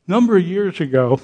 A number of years ago,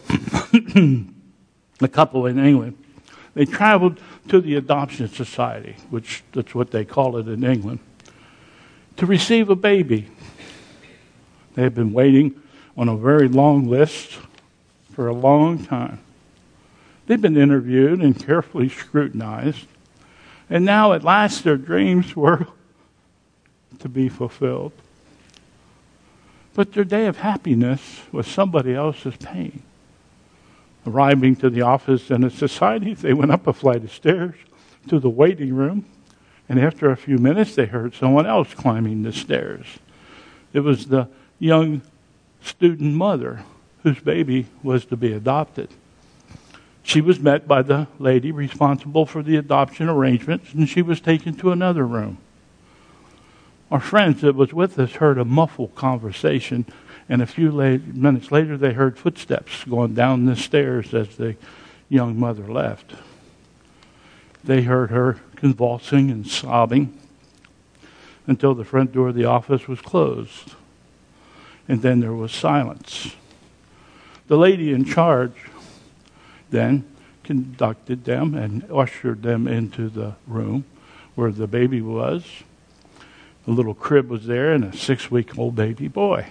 a couple in England, they traveled to the Adoption Society, which that's what they call it in England, to receive a baby. They had been waiting on a very long list for a long time. They'd been interviewed and carefully scrutinized, and now at last their dreams were to be fulfilled. But their day of happiness was somebody else's pain. Arriving to the office in the society, they went up a flight of stairs to the waiting room, and after a few minutes, they heard someone else climbing the stairs. It was the young student mother whose baby was to be adopted. She was met by the lady responsible for the adoption arrangements, and she was taken to another room. Our friends that was with us heard a muffled conversation, and a few minutes later they heard footsteps going down the stairs as the young mother left. They heard her convulsing and sobbing until the front door of the office was closed. And then there was silence. The lady in charge then conducted them and ushered them into the room where the baby was. The little crib was there and a 6-week-old baby boy.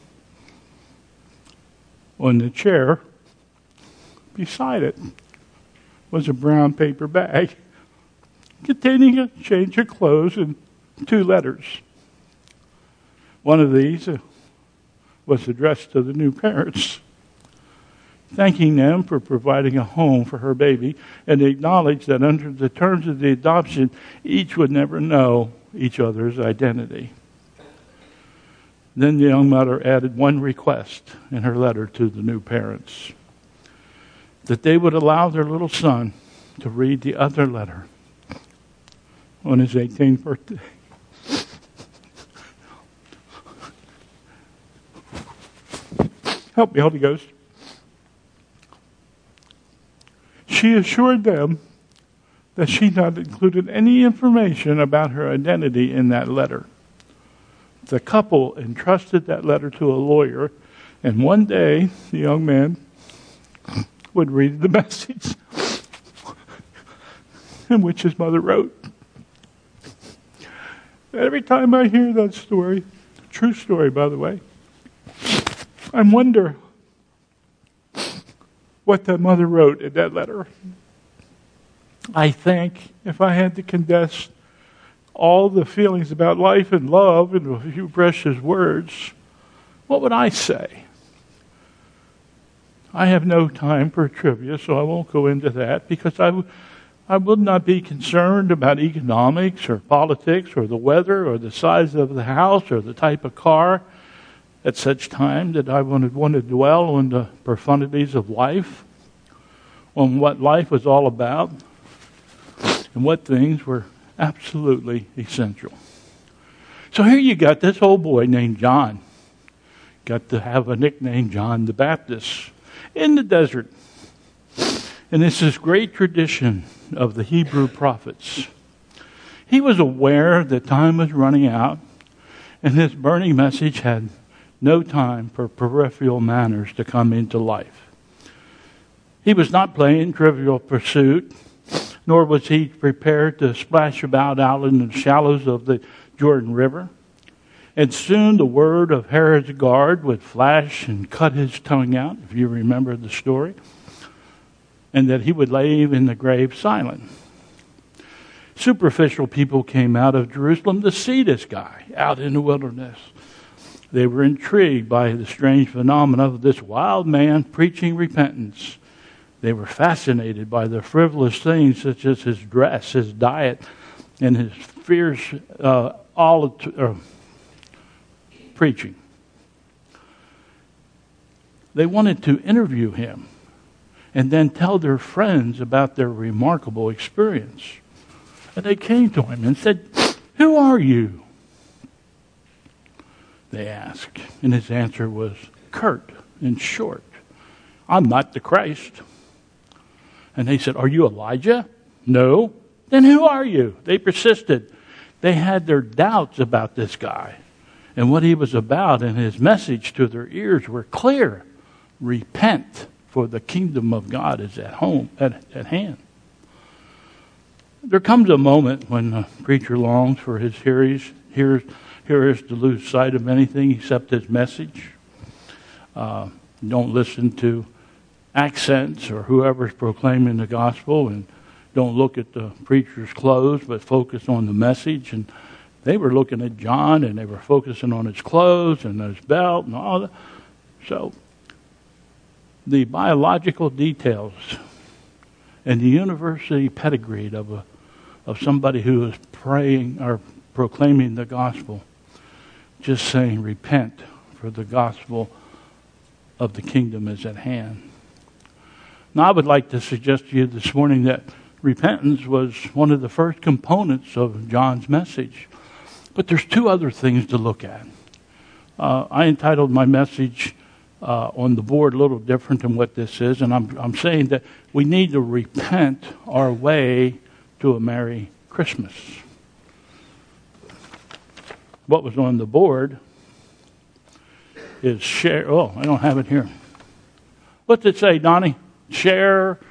On the chair beside it was a brown paper bag containing a change of clothes and 2 letters. One of these was addressed to the new parents, thanking them for providing a home for her baby, and acknowledged that under the terms of the adoption, each would never know each other's identity. Then the young mother added one request in her letter to the new parents, that they would allow their little son to read the other letter on his 18th birthday. Help me, Holy Ghost. She assured them that she not included any information about her identity in that letter. The couple entrusted that letter to a lawyer, and one day the young man would read the message in which his mother wrote. Every time I hear that story, true story by the way, I wonder what that mother wrote in that letter. I think if I had to condense all the feelings about life and love into a few precious words, what would I say? I have no time for trivia, so I won't go into that, because I would not be concerned about economics or politics or the weather or the size of the house or the type of car at such time that I would want to dwell on the profundities of life, on what life was all about, and what things were absolutely essential. So here you got this old boy named John, got to have a nickname, John the Baptist, in the desert. And it's this great tradition of the Hebrew prophets. He was aware that time was running out, and his burning message had no time for peripheral manners to come into life. He was not playing Trivial Pursuit, nor was he prepared to splash about out in the shallows of the Jordan River. And soon the word of Herod's guard would flash and cut his tongue out, if you remember the story, and that he would lay in the grave silent. Superficial people came out of Jerusalem to see this guy out in the wilderness. They were intrigued by the strange phenomena of this wild man preaching repentance. They were fascinated by the frivolous things such as his dress, his diet, and his fierce preaching. They wanted to interview him and then tell their friends about their remarkable experience. And they came to him and said, "Who are you?" They asked. And his answer was curt and short. "I'm not the Christ." And they said, "Are you Elijah?" "No." "Then who are you?" They persisted. They had their doubts about this guy and what he was about, and his message to their ears were clear. repent, for the kingdom of God is at hand. There comes a moment when a preacher longs for his hearers to lose sight of anything except his message. Don't listen to accents or whoever's proclaiming the gospel, and don't look at the preacher's clothes, but focus on the message. And they were looking at John, and they were focusing on his clothes and his belt and all that. So the biological details and the university pedigree of somebody who is praying or proclaiming the gospel, just saying, repent, for the gospel of the kingdom is at hand. Now, I would like to suggest to you this morning that repentance was one of the first components of John's message. But there's two other things to look at. I entitled my message on the board a little different than what this is, and I'm saying that we need to repent our way to a Merry Christmas. What was on the board is share. Oh, I don't have it here. What's it say, Donnie? Share.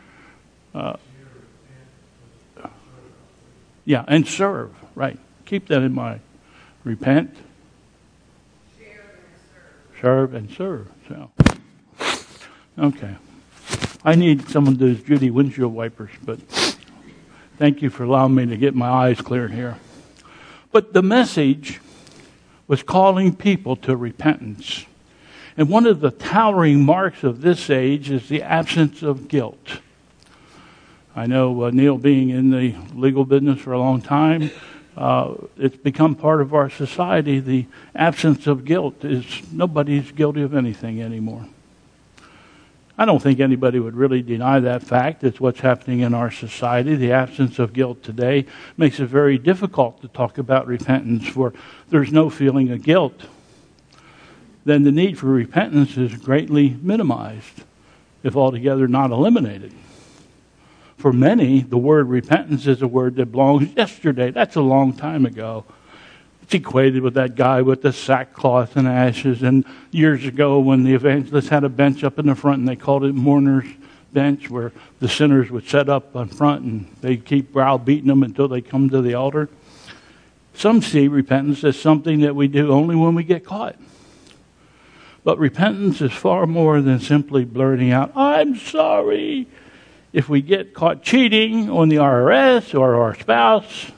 Yeah, and serve. Right. Keep that in mind. Repent. Share and serve. Serve and serve. So, okay. I need someone to do Judy windshield wipers, but thank you for allowing me to get my eyes cleared here. But the message was calling people to repentance. And one of the towering marks of this age is the absence of guilt. I know Neil, being in the legal business for a long time, it's become part of our society. The absence of guilt is nobody's guilty of anything anymore. I don't think anybody would really deny that fact. It's what's happening in our society. The absence of guilt today makes it very difficult to talk about repentance, for there's no feeling of guilt. Then the need for repentance is greatly minimized, if altogether not eliminated. For many, the word repentance is a word that belongs yesterday. That's a long time ago. It's equated with that guy with the sackcloth and ashes. And years ago, when the evangelists had a bench up in the front, and they called it mourner's bench, where the sinners would set up in front and they'd keep browbeating them until they come to the altar. Some see repentance as something that we do only when we get caught. But repentance is far more than simply blurting out, "I'm sorry," if we get caught cheating on the IRS or our spouse.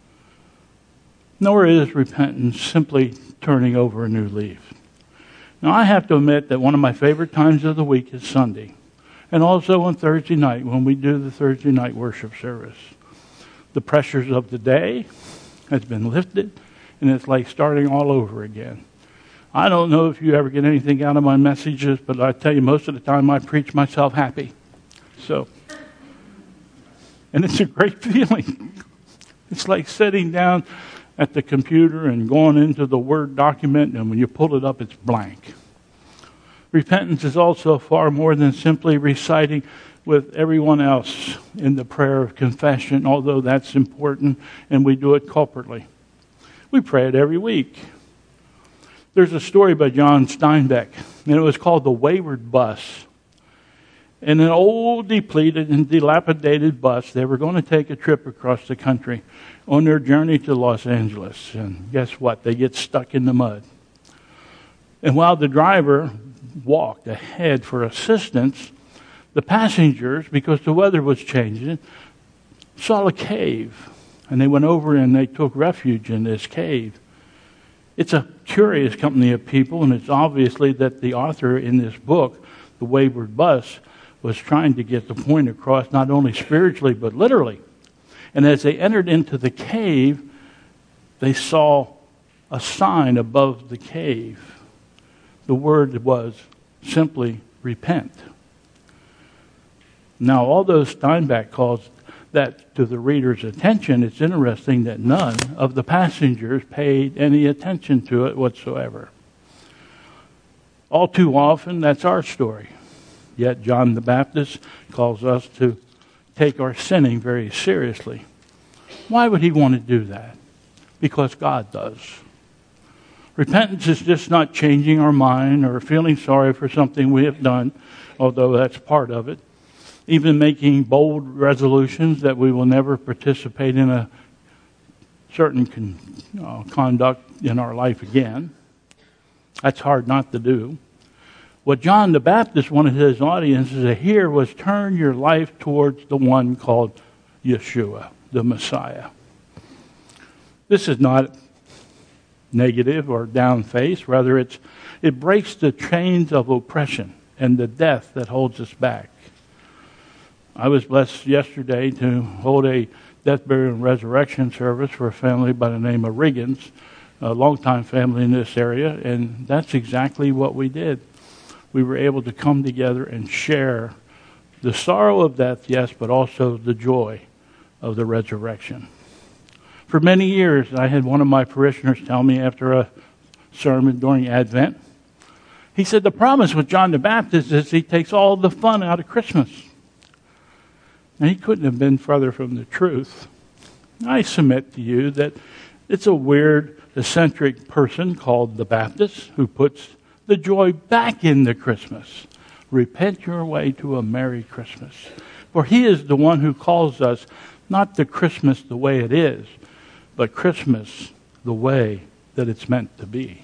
Nor is repentance simply turning over a new leaf. Now, I have to admit that one of my favorite times of the week is Sunday, and also on Thursday night when we do the Thursday night worship service. The pressures of the day has been lifted, and it's like starting all over again. I don't know if you ever get anything out of my messages, but I tell you, most of the time I preach myself happy. And it's a great feeling. It's like sitting down at the computer and going into the Word document, and when you pull it up, it's blank. Repentance is also far more than simply reciting with everyone else in the prayer of confession, although that's important, and we do it corporately. We pray it every week. There's a story by John Steinbeck, and it was called The Wayward Bus. In an old, depleted, and dilapidated bus, they were going to take a trip across the country on their journey to Los Angeles. And guess what? They get stuck in the mud. And while the driver walked ahead for assistance, the passengers, because the weather was changing, saw a cave. And they went over and they took refuge in this cave. It's a curious company of people, and it's obviously that the author in this book, The Wayward Bus, was trying to get the point across not only spiritually but literally. And as they entered into the cave, they saw a sign above the cave. The word was simply repent. Now, although Steinbeck calls that to the reader's attention, it's interesting that none of the passengers paid any attention to it whatsoever. All too often, that's our story. Yet John the Baptist calls us to take our sinning very seriously. Why would he want to do that? Because God does. Repentance is just not changing our mind or feeling sorry for something we have done, although that's part of it. Even making bold resolutions that we will never participate in a certain conduct in our life again. That's hard not to do. What John the Baptist wanted his audiences to hear was turn your life towards the one called Yeshua, the Messiah. This is not negative or down-faced. Rather, it breaks the chains of oppression and the death that holds us back. I was blessed yesterday to hold a death, burial, and resurrection service for a family by the name of Riggins, a longtime family in this area, and that's exactly what we did. We were able to come together and share the sorrow of death, yes, but also the joy of the resurrection. For many years, I had one of my parishioners tell me after a sermon during Advent, he said, the promise with John the Baptist is he takes all the fun out of Christmas. And he couldn't have been further from the truth. I submit to you that it's a weird, eccentric person called the Baptist who puts the joy back into Christmas. Repent your way to a Merry Christmas. For he is the one who calls us not to Christmas the way it is, but Christmas the way that it's meant to be.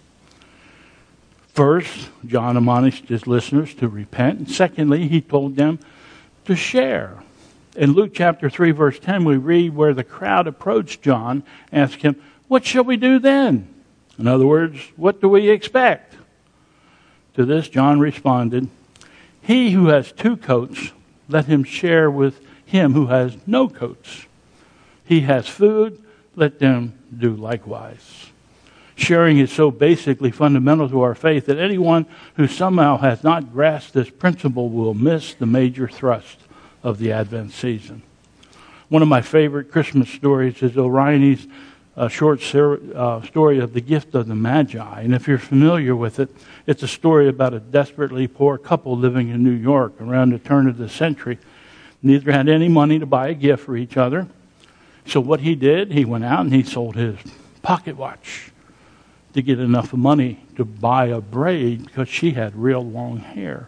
First, John admonished his listeners to repent. And secondly, he told them to share. In Luke chapter 3, verse 10, we read where the crowd approached John, asked him, what shall we do then? In other words, what do we expect? To this, John responded, he who has 2 coats, let him share with him who has no coats. He has food, let them do likewise. Sharing is so basically fundamental to our faith that anyone who somehow has not grasped this principle will miss the major thrust of the Advent season. One of my favorite Christmas stories is O'Reilly's short story of the gift of the Magi. And if you're familiar with it, it's a story about a desperately poor couple living in New York around the turn of the century. Neither had any money to buy a gift for each other. So what he did, he went out and he sold his pocket watch to get enough money to buy a braid because she had real long hair.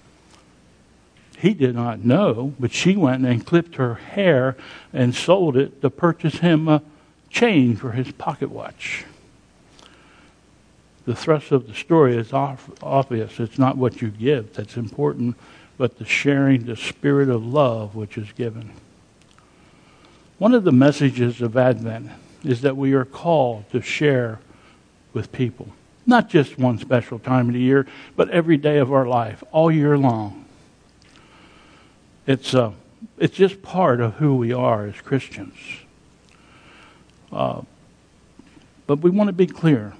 He did not know, but she went and clipped her hair and sold it to purchase him a chain for his pocket watch. The thrust of the story is obvious. It's not what you give that's important, but the sharing the spirit of love which is given. One of the messages of Advent is that we are called to share with people. Not just one special time of the year, but every day of our life, all year long. It's just part of who we are as Christians. But we want to be clear.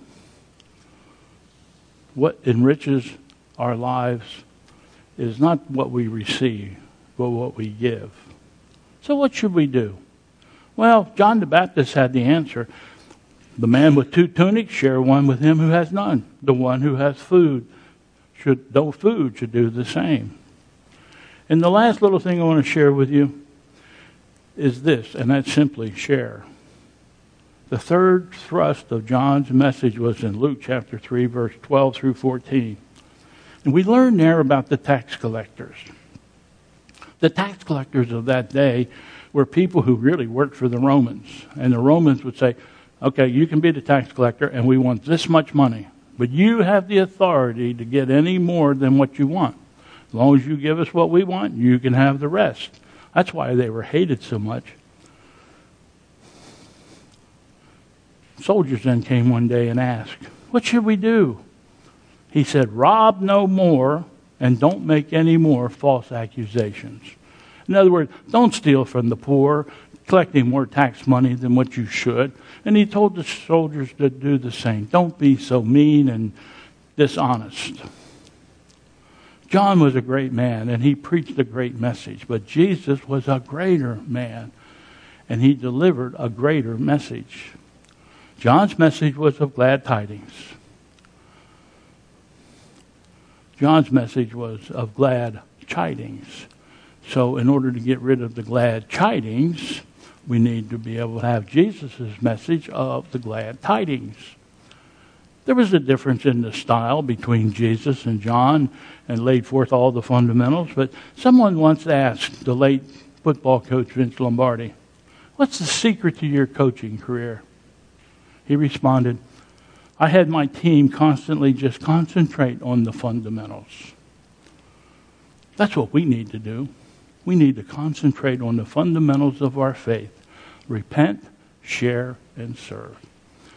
What enriches our lives is not what we receive, but what we give. So what should we do? Well, John the Baptist had the answer. The man with 2 tunics, share one with him who has none. The one who has no food should do the same. And the last little thing I want to share with you is this, and that's simply share. The third thrust of John's message was in Luke chapter 3, verse 12 through 14. And we learn there about the tax collectors. The tax collectors of that day were people who really worked for the Romans. And the Romans would say, okay, you can be the tax collector and we want this much money. But you have the authority to get any more than what you want. As long as you give us what we want, you can have the rest. That's why they were hated so much. Soldiers then came one day and asked, what should we do? He said, rob no more and don't make any more false accusations. In other words, don't steal from the poor, collecting more tax money than what you should. And he told the soldiers to do the same. Don't be so mean and dishonest. John was a great man, and he preached a great message. But Jesus was a greater man, and he delivered a greater message. John's message was of glad tidings. John's message was of glad tidings. So in order to get rid of the glad tidings, we need to be able to have Jesus' message of the glad tidings. There was a difference in the style between Jesus and John and laid forth all the fundamentals, but someone once asked the late football coach Vince Lombardi, "What's the secret to your coaching career?" He responded, "I had my team constantly just concentrate on the fundamentals." That's what we need to do. We need to concentrate on the fundamentals of our faith. Repent, share, and serve.